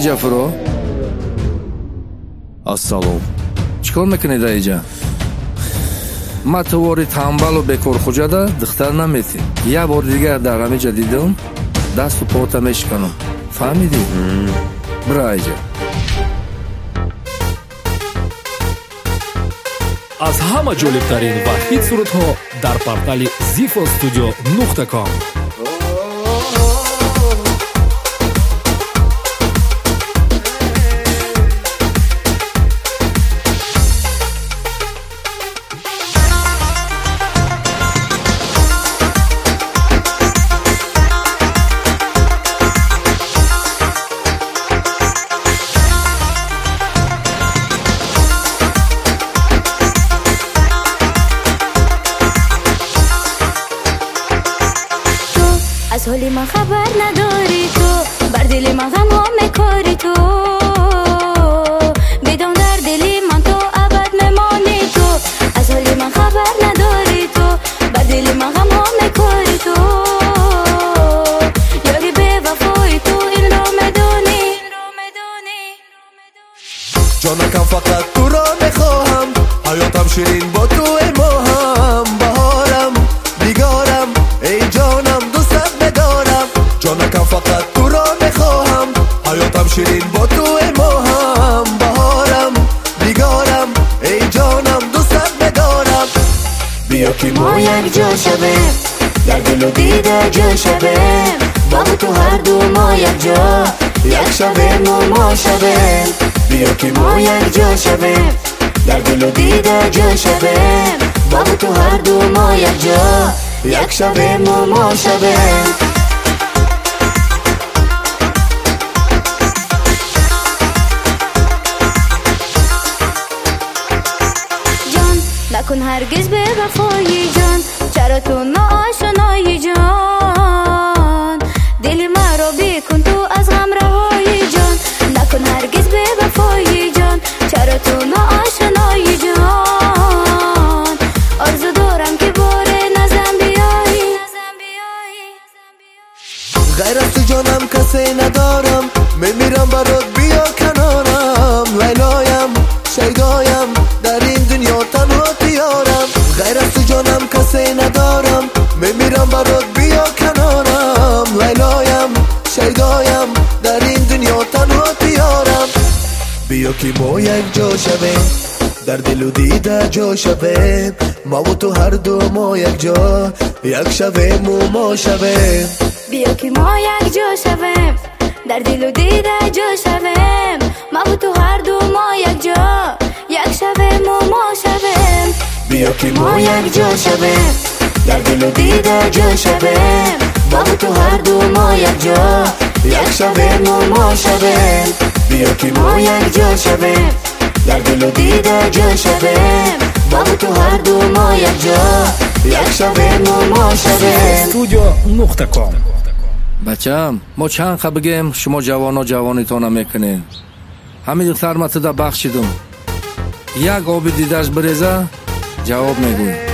ҷафуро? ассалом. чикор мекунед айҷа? ма тувори тамбалу бекорхуҷада духтар наметӣ. як бор дигар дар ҳамиҷа дидам, дасту пота мешиканам. фаҳмидӣ? бира айҷа. аз ҳама ҷолибтарин ва хит сурудҳо дар портали zifostudio.com. از حالی من خبر نداری تو، بر دل من غم ها میکاری تو، بدون در دلی من تو ابد میمانی تو. از حالی من خبر نداری تو، بر دل من غم ها میکاری تو، یاری به وفای تو این رو میدونی. جانکم فقط تو را میخواهم، حیاتم شیرین با تو ماهم، بهارم دیگارم ای جانم دوستت بدارم. جانکم فقط تو را میخواهم، حیاتم شیرین با تو ماهم، بهارم دیگارم ای جانم دوستت بدارم. بیا که ما یک جا شویم، در دل و دیده جا شویم، با تو هر دو ما یک جا، یک شویم و ما شویم. بیا که ما یک جا شویم، در دل و دیده جا شویم، با تو هر دو ما یک جا، یک شویم و ما شویم. جان نکن هرگز به وفایی جان، چرا تو ناآشنایی جان، دل مرا بکن تو از غم رهایی جان. نکن هرگز به وفایی جان، چرا تو ناآشنایی جان، آرزو دارم که باره نزن بیایی. غیر از تو جانم کسی ندارم، میمیرم برات بیا کنارم. لیلایم شیدایم در این دنیا تنها تیارم. غیر از تو جانم کسی ندارم، میمیرم برات بیا کنارم. لیلایم شیدایم در این دنیا تنها تیارم. بیا که ما یک جا شویم، در دل و دیده جا شویم، ما و تو هر دو ما یک جا، یک شویم و ما شویم. بیا که ما یک جا شویم، در دل و دیده جا شویم، ما و تو هر دو ما یک جا، یک شویم و ما شویم. بیا که ما یک جا شویم، در دل و دیده جا شویم، ما و تو هر دو ما یک جا، یک شویم و ما شویم. بیا که ما یک جا شویم، در دل و دیده جا شویم، ما و تو هر دو ما یک جا، یک شویم و ما شویم. zifostudio.com. бачаам, мо чанд ха бигем шумо ҷавоно ҷавонитона мекунед. ҳамин духтар ма туда бахшидум. як оби дидаш биреза ҷавоб мегӯй.